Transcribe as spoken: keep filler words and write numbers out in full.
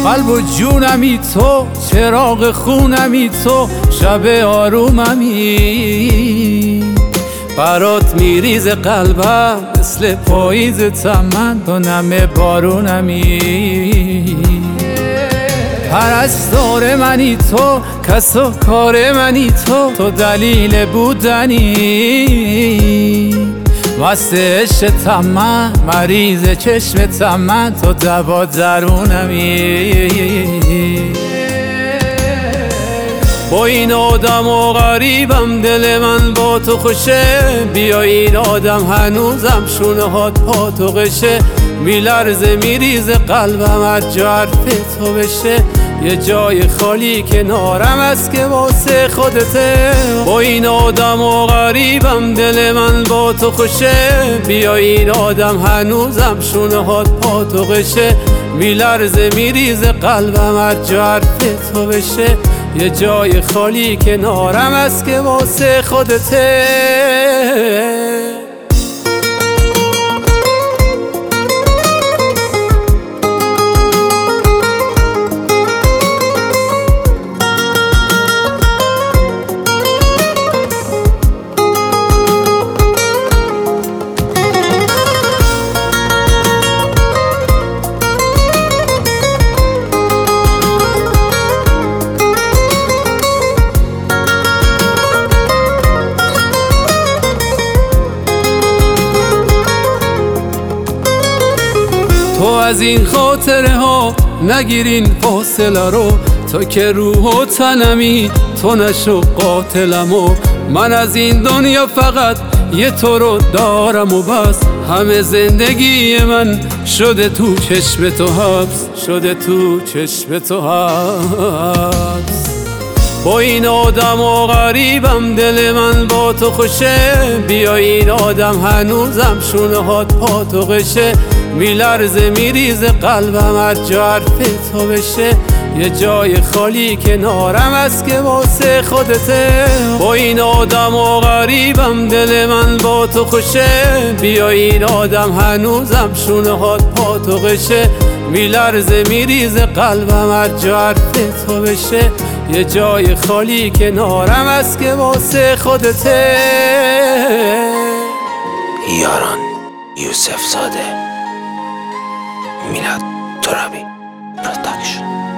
قلب و جونمی تو، چراغ خونمی تو، شب آروممی. برات میریز قلبم مثل پاییز چمن، تو نم بارونمی. پرستار منی تو، کس و کار منی تو، تو دلیل بودنی. مست عشق تمن، مریض چشم تمن، تو دوا درونمی. با این آدم و غریبم دل من با تو خوشه. بیا این آدم هنوزم شونه هات پا تو قشه. میلرزه میریزه قلبم از جا حرف تو بشه. یه جای خالی کنارم است که واسه خودته. با این آدم و غریبم دل من با تو خوشه. بیا این آدم هنوزم شونه هات پا تو قشه. میلرزه میریزه قلبم از جا حرف تو بشه. یه جای خالی کنارم است که واسه خودته. تو از این خاطره ها نگیرین فاصله رو. تو که روح و تنمی، تو نشو قاتلمو. من از این دنیا فقط یه تو رو دارم و بس. همه زندگی من شده تو چشم تو حبس، شده تو چشم تو حبس. با این آدم و غریبم دل من با تو خوشه. بیا این آدم هنوزم شونه هات پا تو قشه. میلرزه میریزه قلبم از جا حرف تو بشه. یه جای خالی کنارم است که واسه خودته. با این آدم و غریبم دل من با تو خوشه. بیا این آدم هنوزم شونه هات پا تو قشه. میلرزه میریزه قلبم از جا حرف تو بشه. یه جای خالی کنارم است که واسه خودته. یاران یوسف زاده، میلاد ترابی پروداکشن.